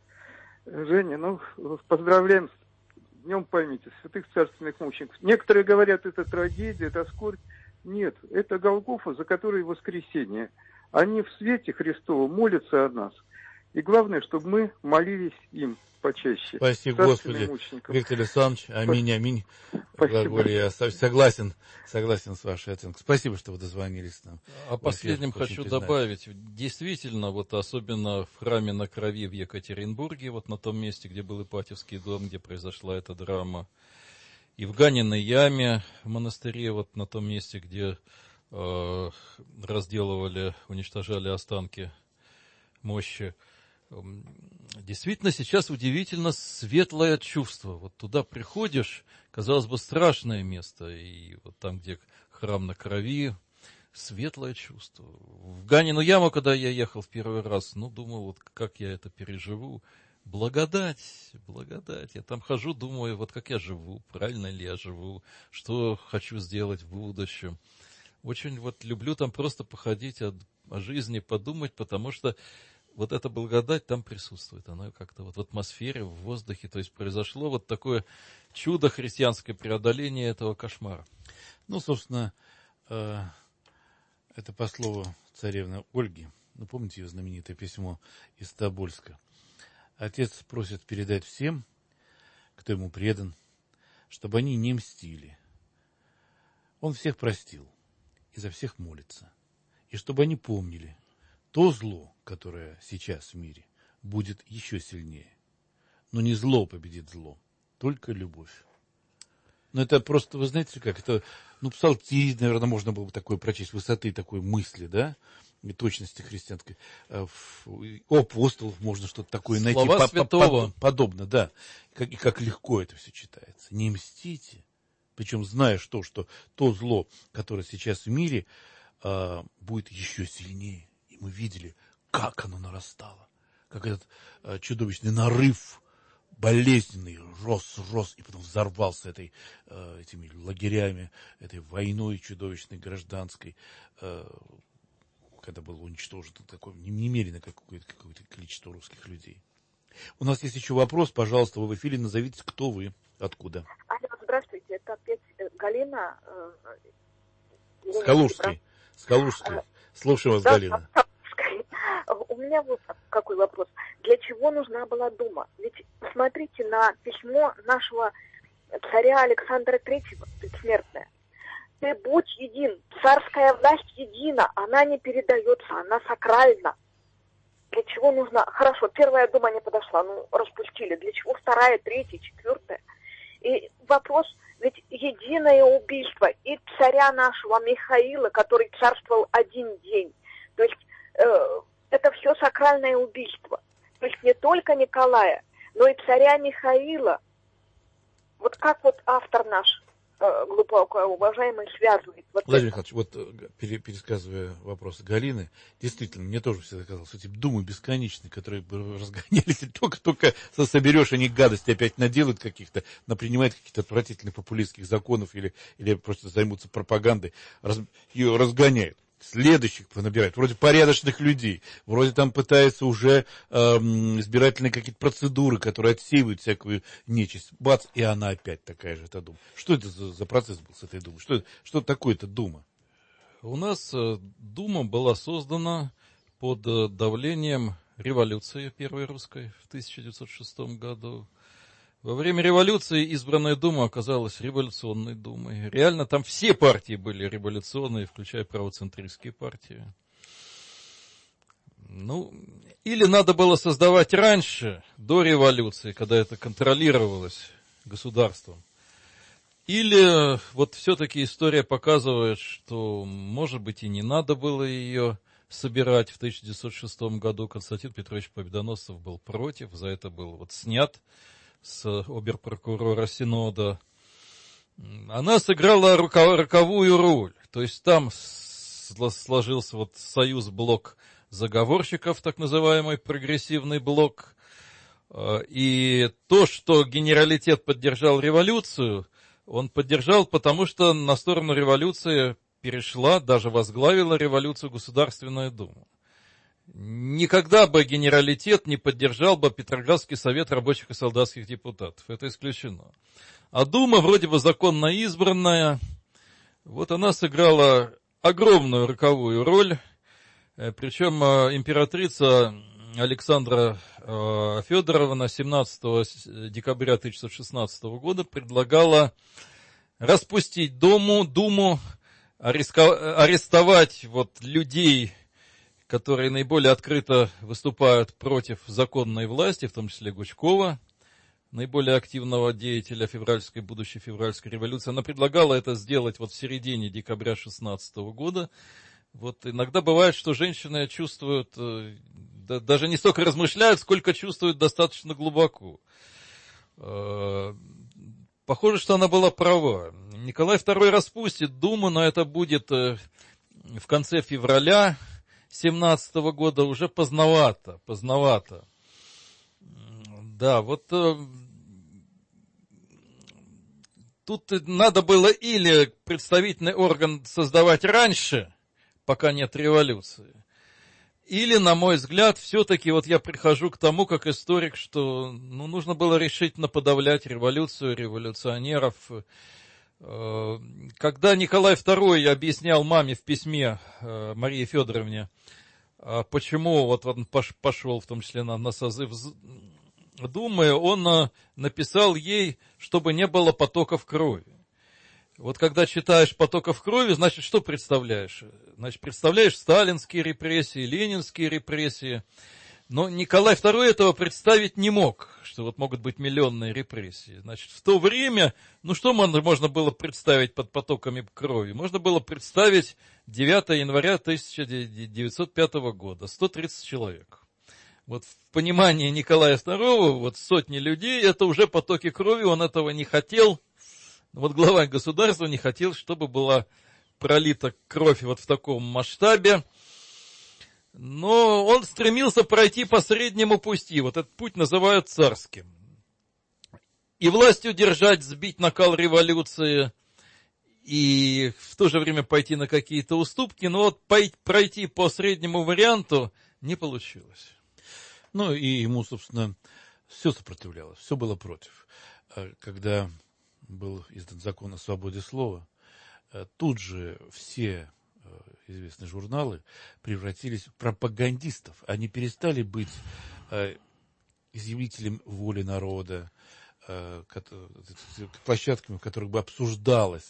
Женя, поздравляем с Днем памяти святых царственных мучеников. Некоторые говорят, это трагедия, это скорбь. Нет, это Голгофа, за которой воскресение. Они в свете Христова молятся о нас. И главное, чтобы мы молились им почаще. Спасибо, Господи, Виктор Александрович, аминь. Я согласен с вашей оценкой. Спасибо, что вы дозвонились нам. А последним хочу добавить, действительно, вот особенно в храме на Крови в Екатеринбурге, вот на том месте, где был Ипатьевский дом, где произошла эта драма, и в Ганиной яме в монастыре, вот на том месте, где разделывали, уничтожали останки мощи. Действительно, сейчас удивительно светлое чувство. Вот туда приходишь, казалось бы, страшное место, и вот там, где храм на Крови, светлое чувство. В Ганину яму, когда я ехал в первый раз, думал, вот как я это переживу. Благодать. Я там хожу, думаю, вот как я живу, правильно ли я живу, что хочу сделать в будущем. Очень вот люблю там просто походить о жизни, подумать, потому что вот эта благодать там присутствует, она как-то вот в атмосфере, в воздухе, то есть произошло вот такое чудо христианское преодоление этого кошмара. Собственно, это по слову царевны Ольги, помните ее знаменитое письмо из Тобольска? Отец просит передать всем, кто ему предан, чтобы они не мстили. Он всех простил и за всех молится. И чтобы они помнили, то зло, которое сейчас в мире, будет еще сильнее. Но не зло победит зло, только любовь. Это просто, вы знаете, как это, псалтирь, наверное, можно было бы такое прочесть, высоты такой мысли, да, и точности христианской. У апостолов можно что-то такое найти. Слова святого. Подобно, да. И как легко это все читается. Не мстите, причем зная, что то зло, которое сейчас в мире, будет еще сильнее. И мы видели, как оно нарастало, как этот чудовищный нарыв болезненный рос, и потом взорвался этими лагерями, этой войной чудовищной гражданской, когда было уничтожено такое немерено какое-то количество русских людей. У нас есть еще вопрос, пожалуйста, вы в эфире, назовите, кто вы, откуда. Алло, здравствуйте, это опять Галина. Скалужский. Слушаю вас, да, Галина. У меня вот какой вопрос. Для чего нужна была Дума? Ведь посмотрите на письмо нашего царя Александра Третьего, бессмертное. Ты будь един, царская власть едина, она не передается, она сакральна. Для чего нужна? Хорошо, первая Дума не подошла, распустили. Для чего вторая, третья, четвертая? И вопрос, ведь единое убийство и царя нашего Михаила, который царствовал один день. То есть это все сакральное убийство. То есть не только Николая, но и царя Михаила. Вот как вот автор наш, глубоко уважаемый, связывает. Вот Владимир Михайлович, вот пересказывая вопросы Галины, действительно, мне тоже всегда казалось, что эти думы бесконечные, которые разгонялись, и только соберешь, они гадости опять наделают каких-то, принимают каких-то отвратительных популистских законов или просто займутся пропагандой, ее разгоняют. Следующих набирают, вроде порядочных людей, вроде там пытаются уже избирательные какие-то процедуры, которые отсеивают всякую нечисть. Бац, и она опять такая же, эта Дума. Что это за процесс был с этой Думой? Что такое-то Дума? У нас Дума была создана под давлением революции первой русской в 1906 году. Во время революции избранная Дума оказалась революционной Думой. Реально там все партии были революционные, включая правоцентристские партии. Или надо было создавать раньше, до революции, когда это контролировалось государством. Или вот все-таки история показывает, что, может быть, и не надо было ее собирать в 1906 году. Константин Петрович Победоносцев был против, за это был снят с оберпрокурора Синода. Она сыграла роковую роль. То есть там сложился союз-блок заговорщиков, так называемый прогрессивный блок. И то, что генералитет поддержал революцию, он поддержал, потому что на сторону революции перешла, даже возглавила революцию Государственная Дума. Никогда бы генералитет не поддержал бы Петроградский совет рабочих и солдатских депутатов. Это исключено. А Дума, вроде бы законно избранная, вот она сыграла огромную роковую роль. Причем императрица Александра Федоровна 17 декабря 1916 года предлагала распустить Думу, арестовать людей, которые наиболее открыто выступают против законной власти, в том числе Гучкова, наиболее активного деятеля будущей февральской революции. Она предлагала это сделать в середине декабря 2016 года. Иногда бывает, что женщины чувствуют, даже не столько размышляют, сколько чувствуют достаточно глубоко. Похоже, что она была права. Николай II распустит Думу, но это будет в конце февраля 2017 года, уже поздновато. Да, тут надо было или представительный орган создавать раньше, пока нет революции, или, на мой взгляд, все-таки я прихожу к тому, как историк, что нужно было решительно подавлять революцию, революционеров. Когда Николай II объяснял маме в письме Марии Федоровне, почему он пошел, в том числе на созыв Думы, он написал ей, чтобы не было потоков крови. Когда читаешь потоков крови, значит, что представляешь? Значит, представляешь сталинские репрессии, ленинские репрессии. Но Николай II этого представить не мог, что могут быть миллионные репрессии. Значит, в то время, что можно было представить под потоками крови? Можно было представить 9 января 1905 года, 130 человек. В понимании Николая II, сотни людей, это уже потоки крови, он этого не хотел. Глава государства не хотел, чтобы была пролита кровь в таком масштабе. Но он стремился пройти по среднему пути. Этот путь называют царским. И власть удержать, сбить накал революции, и в то же время пойти на какие-то уступки, но вот пройти по среднему варианту не получилось. Ну, и ему, собственно, все сопротивлялось, все было против. Когда был издан закон о свободе слова, тут же все известные журналы превратились в пропагандистов. Они перестали быть изъявителем воли народа, площадками, в которых бы обсуждалось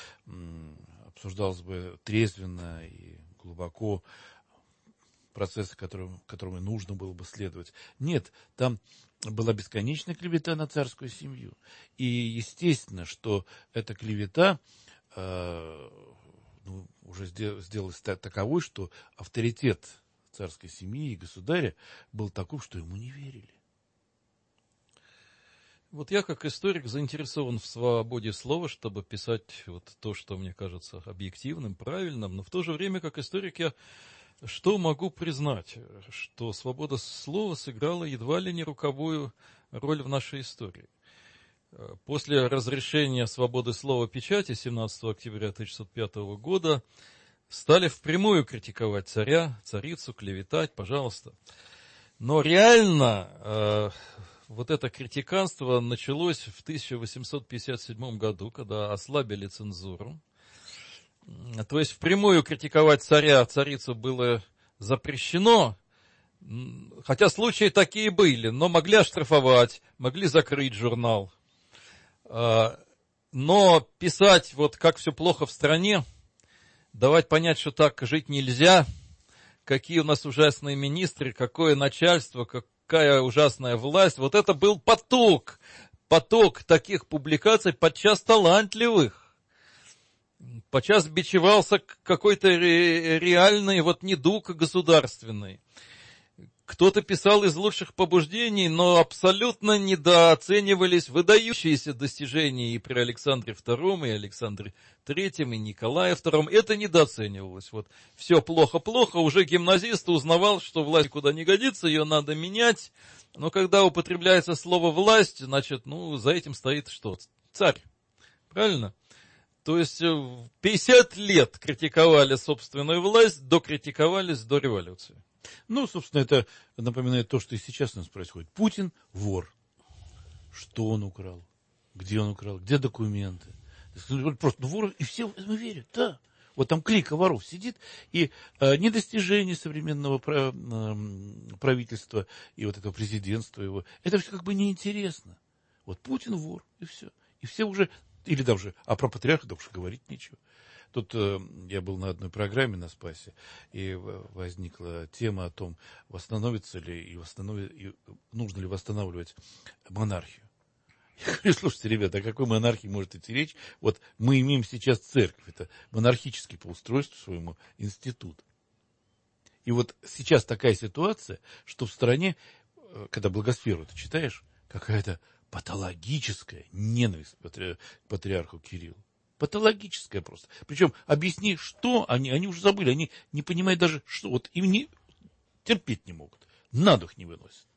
бы трезвенно и глубоко процессы, которым нужно было бы следовать. Нет, там была бесконечная клевета на царскую семью. И естественно, что эта клевета уже сделалась таковой, что авторитет царской семьи и государя был таков, что ему не верили. Вот я, как историк, заинтересован в свободе слова, чтобы писать вот то, что мне кажется объективным, правильным, но в то же время, как историк, я что могу признать? Что свобода слова сыграла едва ли не роковую роль в нашей истории. После разрешения свободы слова печати 17 октября 1905 года стали впрямую критиковать царя, царицу, клеветать, пожалуйста. Но реально вот это критиканство началось в 1857 году, когда ослабили цензуру. То есть впрямую критиковать царя, царицу было запрещено, хотя случаи такие были, но могли оштрафовать, могли закрыть журнал. Но писать, вот как все плохо в стране, давать понять, что так жить нельзя, какие у нас ужасные министры, какое начальство, какая ужасная власть, вот это был поток таких публикаций, подчас талантливых. Подчас бичевался какой-то реальный вот недуг государственный. Кто-то писал из лучших побуждений, но абсолютно недооценивались выдающиеся достижения и при Александре II, и Александре III, и Николае II. Это недооценивалось. Вот все плохо-плохо, уже гимназист узнавал, что власть куда не годится, ее надо менять. Но когда употребляется слово «власть», значит, за этим стоит что? Царь. Правильно? То есть 50 лет критиковали собственную власть, докритиковались до революции. Собственно, это напоминает то, что и сейчас у нас происходит. Путин – вор. Что он украл? Где он украл? Где документы? Просто вор, и все ему верят, да. Вот там клика воров сидит, и ни достижения современного правительства и вот этого президентства его, это все как бы неинтересно. Вот Путин вор, и все. И все уже... Или даже, про патриарха даже говорить нечего. Тут я был на одной программе на Спасе, и возникла тема о том, восстановится ли и нужно ли восстанавливать монархию. Я говорю, слушайте, ребята, о какой монархии может идти речь? Вот мы имеем сейчас церковь, это монархический по устройству своему институт. И вот сейчас такая ситуация, что в стране, когда благосферу ты читаешь, какая-то патологическая ненависть к патриарху Кириллу. Патологическая просто. Причем объясни, что они уже забыли, они не понимают даже, что вот им терпеть не могут, на дух не выносят.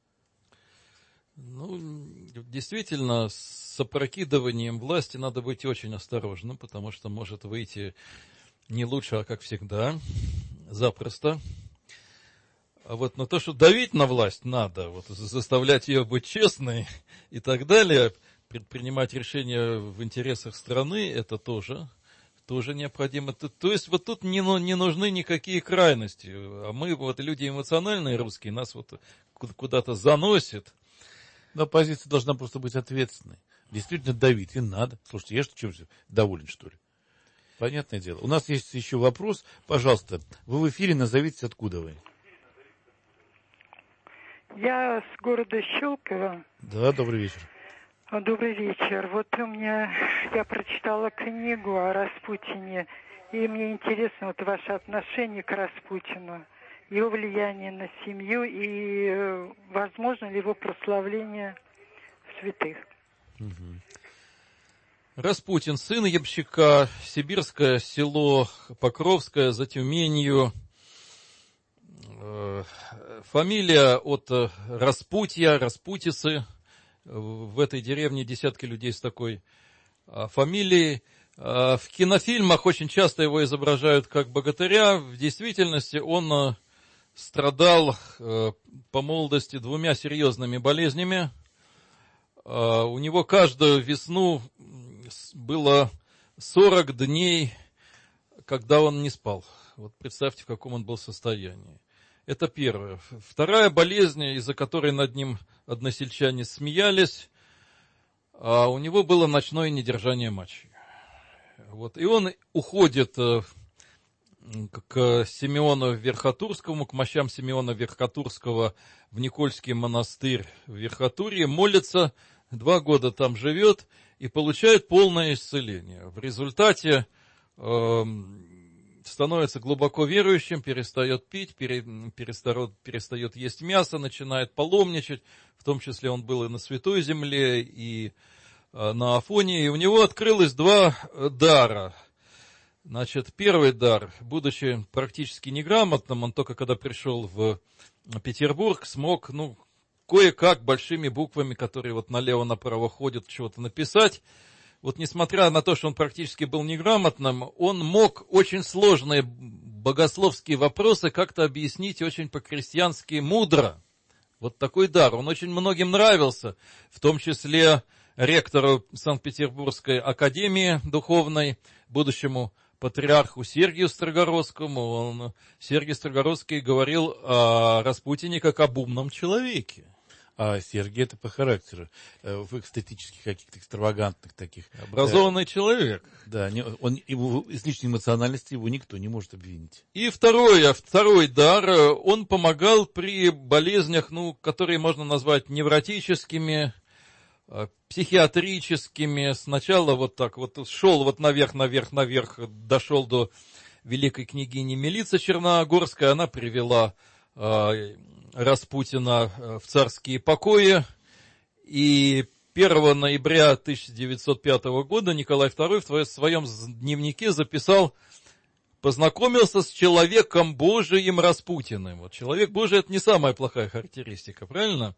Действительно, с опрокидыванием власти надо быть очень осторожным, потому что может выйти не лучше, а как всегда, запросто. А вот на то, что давить на власть надо, вот заставлять ее быть честной и так далее, предпринимать решения в интересах страны, это тоже необходимо. То есть вот тут не нужны никакие крайности. А мы, вот люди эмоциональные русские, нас вот куда-то заносит. Но позиция должна просто быть ответственной. Действительно давить и надо. Слушайте, я чем доволен, что ли? Понятное дело. У нас есть еще вопрос. Пожалуйста, вы в эфире, назовитесь, откуда вы. Я с города Щелково. Да, добрый вечер. Добрый вечер. Вот я прочитала книгу о Распутине, и мне интересно вот ваше отношение к Распутину, его влияние на семью и возможно ли его прославление в святых. Распутин, сын ямщика, сибирское село Покровское за Тюменью. Фамилия от Распутья, Распутицы. В этой деревне десятки людей с такой фамилией. В кинофильмах очень часто его изображают как богатыря. В действительности он страдал по молодости 2 серьезными болезнями. У него каждую весну было 40 дней, когда он не спал. Вот представьте, в каком он был состоянии. Это первое. Вторая болезнь, из-за которой над ним односельчане смеялись, у него было ночное недержание мочи. Вот. И он уходит к Симеону Верхотурскому, к мощам Симеона Верхотурского в Никольский монастырь в Верхотурье, молится, 2 года там живет и получает полное исцеление. В результате становится глубоко верующим, перестает пить, перестает есть мясо, начинает паломничать, в том числе он был и на Святой Земле, и на Афоне, и у него открылось 2 дара. Значит, первый дар, будучи практически неграмотным, он только когда пришел в Петербург, смог, кое-как большими буквами, которые вот налево-направо ходят, чего-то написать. Вот несмотря на то, что он практически был неграмотным, он мог очень сложные богословские вопросы как-то объяснить очень по-крестьянски мудро. Вот такой дар. Он очень многим нравился, в том числе ректору Санкт-Петербургской академии духовной, будущему патриарху Сергию Строгородскому. Сергий Строгородский говорил о Распутине как об умном человеке. А Сергий это по характеру, в эстетических каких-то экстравагантных таких. Образованный человек. Да, излишней эмоциональности его никто не может обвинить. И второй дар, он помогал при болезнях, которые можно назвать невротическими, психиатрическими. Сначала вот так вот шел вот наверх, дошел до великой княгини Мелицы Черногорской, она привела Распутина в царские покои, и 1 ноября 1905 года Николай II в своем дневнике записал: познакомился с человеком Божиим Распутиным. Вот человек Божий — это не самая плохая характеристика, правильно?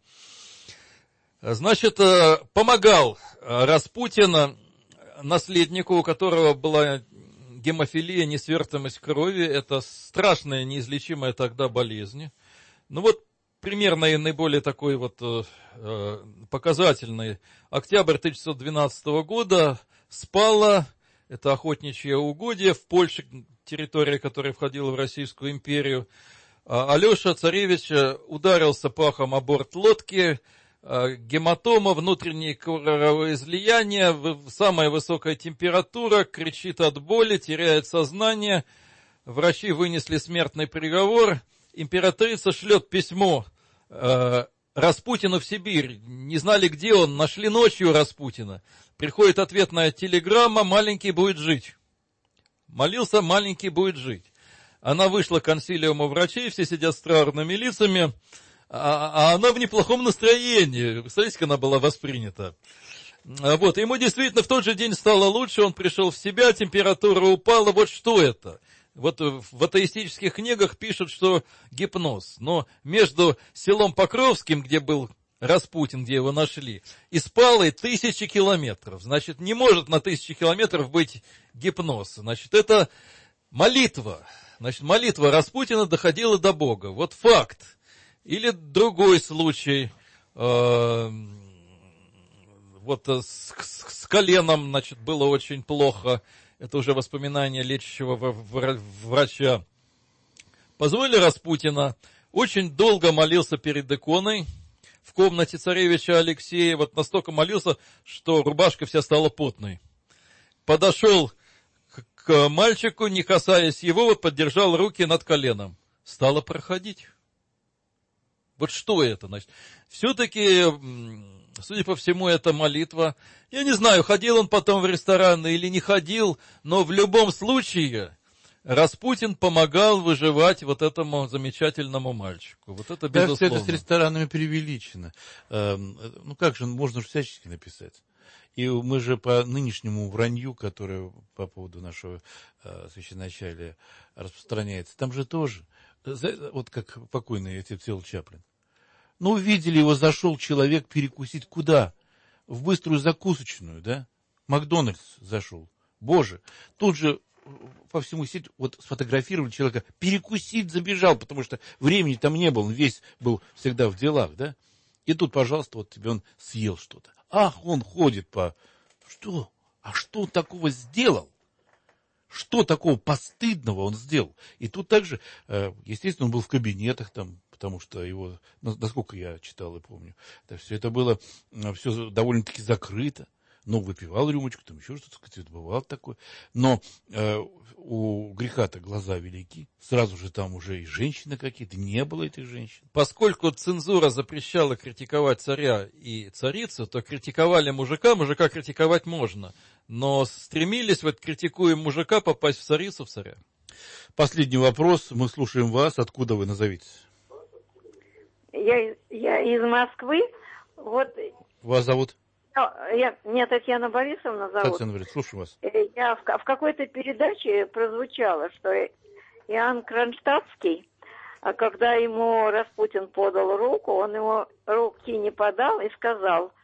Значит, помогал Распутин, наследнику, у которого была гемофилия, несвертываемость крови, это страшная, неизлечимая тогда болезнь. Примерно и наиболее такой показательный. Октябрь 1912 года, Спала, это охотничье угодье в Польше, территория, которая входила в Российскую империю. Алеша Царевич ударился пахом о борт лодки, гематома, внутреннее кровоизлияние, самая высокая температура, кричит от боли, теряет сознание. Врачи вынесли смертный приговор. Императрица шлет письмо Распутину в Сибирь. Не знали, где он, нашли ночью Распутина. Приходит ответная телеграмма: маленький будет жить. Молился: маленький будет жить. Она вышла к консилиуму врачей, все сидят с траурными лицами, а она в неплохом настроении. Представляете, как она была воспринята. Ему действительно в тот же день стало лучше, он пришел в себя, температура упала. Вот что это? В атеистических книгах пишут, что гипноз. Но между селом Покровским, где был Распутин, где его нашли, и Спалой 1000 километров. Значит, не может на 1000 километров быть гипноз. Значит, это молитва. Значит, молитва Распутина доходила до Бога. Вот факт. Или другой случай. С коленом, значит, было очень плохо. Это уже воспоминания лечащего врача. Позвали Распутина. Очень долго молился перед иконой в комнате царевича Алексея. Настолько молился, что рубашка вся стала потной. Подошел к мальчику, не касаясь его, поддержал руки над коленом. Стало проходить. Вот что это, значит? Все-таки, судя по всему, это молитва. Я не знаю, ходил он потом в рестораны или не ходил, но в любом случае Распутин помогал выживать этому замечательному мальчику. Это безусловно. Да, все это с ресторанами преувеличено. Как же, можно же всячески написать. И мы же по нынешнему вранью, которое по поводу нашего священначалия распространяется, там же тоже, как покойный Всеволод Чаплин. Увидели его, зашел человек перекусить куда? В быструю закусочную, да? Макдональдс зашел. Боже, тут же по всему сеть вот сфотографировали человека, перекусить забежал, потому что времени там не было, он весь был всегда в делах, да? И тут, пожалуйста, вот тебе он съел что-то. Ах, он ходит по... Что? А что он такого сделал? Что такого постыдного он сделал? И тут также, естественно, он был в кабинетах там, потому что его, насколько я читал и помню, все это было все довольно-таки закрыто. Ну, выпивал рюмочку, там еще что-то, сказать, бывало такое. Но у греха-то глаза велики. Сразу же там уже и женщины какие-то, не было этих женщин. Поскольку цензура запрещала критиковать царя и царицу, то критиковали мужика, мужика критиковать можно. Но стремились, вот критикуя мужика, попасть в царицу, в царя. Последний вопрос, мы слушаем вас. Откуда вы, назовитесь? Я из Москвы. Вот. Вас зовут? Меня Татьяна Борисовна зовут. Татьяна Борисовна, слушаю вас. Я в какой-то передаче прозвучало, что Иоанн Кронштадтский, когда ему Распутин подал руку, он ему руки не подал и сказал,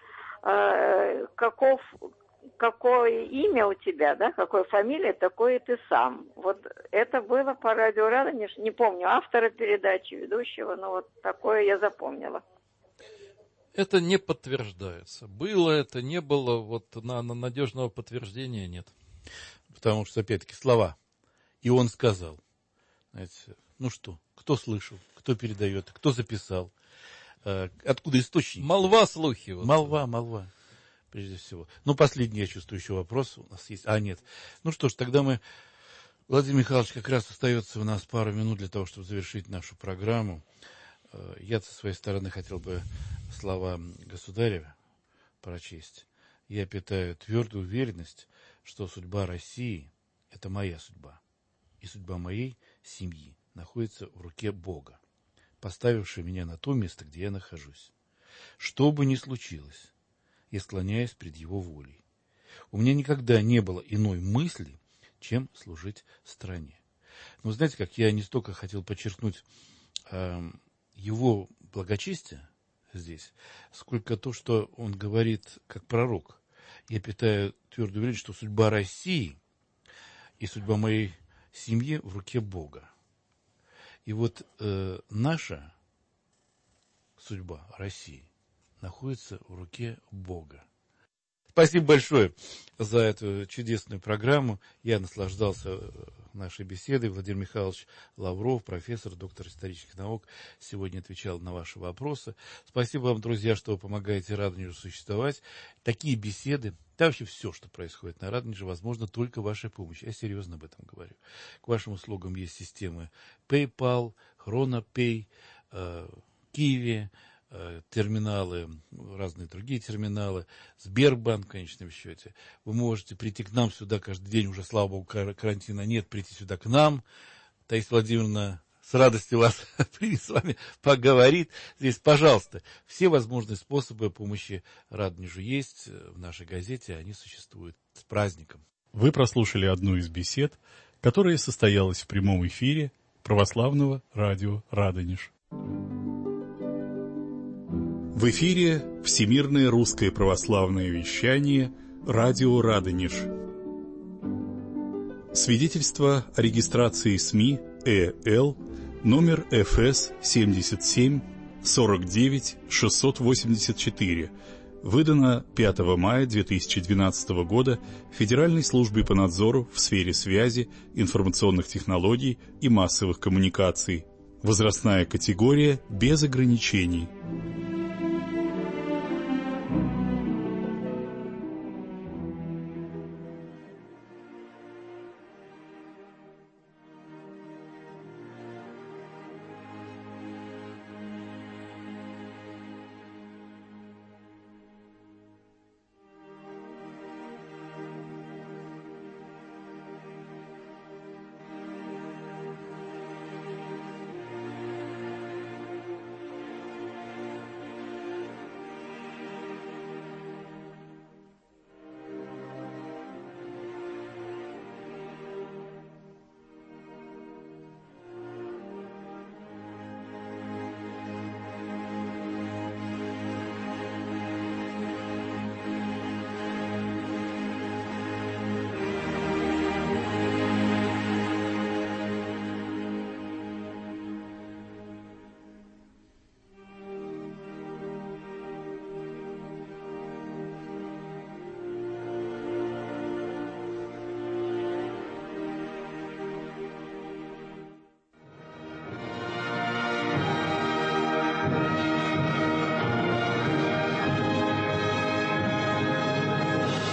какое имя у тебя, да, какая фамилия, такое и ты сам. Вот это было по радио Радонеж, не помню автора передачи, ведущего, но вот такое я запомнила. Это не подтверждается. Было это, не было, вот на надежного подтверждения нет. Потому что, опять-таки, слова. И он сказал. Знаете, ну что, кто слышал, кто передает, кто записал, откуда источник? Молва, слухи. Вот. Молва, прежде всего. Ну, последний, я чувствую, еще вопрос у нас есть. Нет. Ну что ж, тогда мы... Владимир Михайлович, как раз остается у нас пару минут для того, чтобы завершить нашу программу. Я со своей стороны хотел бы слова государя прочесть. Я питаю твердую уверенность, что судьба России – это моя судьба. И судьба моей семьи находится в руке Бога, поставившего меня на то место, где я нахожусь. Что бы ни случилось, я склоняюсь пред Его волей. У меня никогда не было иной мысли, чем служить стране. Но знаете, как я не столько хотел подчеркнуть его благочестие здесь, сколько то, что он говорит как пророк. Я питаю твердую уверенность, что судьба России и судьба моей семьи в руке Бога. И вот наша судьба России находится в руке Бога. Спасибо большое за эту чудесную программу. Я наслаждался нашей беседой. Владимир Михайлович Лавров, профессор, доктор исторических наук, сегодня отвечал на ваши вопросы. Спасибо вам, друзья, что вы помогаете Радонежу существовать. Такие беседы, да вообще все, что происходит на Радонеже, возможно только вашей помощью. Я серьезно об этом говорю. К вашим услугам есть системы PayPal, HronoPay, Kiwi, терминалы, разные другие терминалы, Сбербанк в конечном счете. Вы можете прийти к нам сюда каждый день, уже, слава богу, карантина нет, прийти сюда к нам. Таисия Владимировна с радостью вас с вами поговорит. Здесь, пожалуйста, все возможные способы помощи Радонежу есть в нашей газете, они существуют. С праздником. Вы прослушали одну из бесед, которая состоялась в прямом эфире православного радио «Радонеж». В эфире Всемирное русское православное вещание «Радио Радонеж». Свидетельство о регистрации СМИ ЭЛ номер ФС 77 49 684, выдано 5 мая 2012 года Федеральной службе по надзору в сфере связи, информационных технологий и массовых коммуникаций. Возрастная категория без ограничений.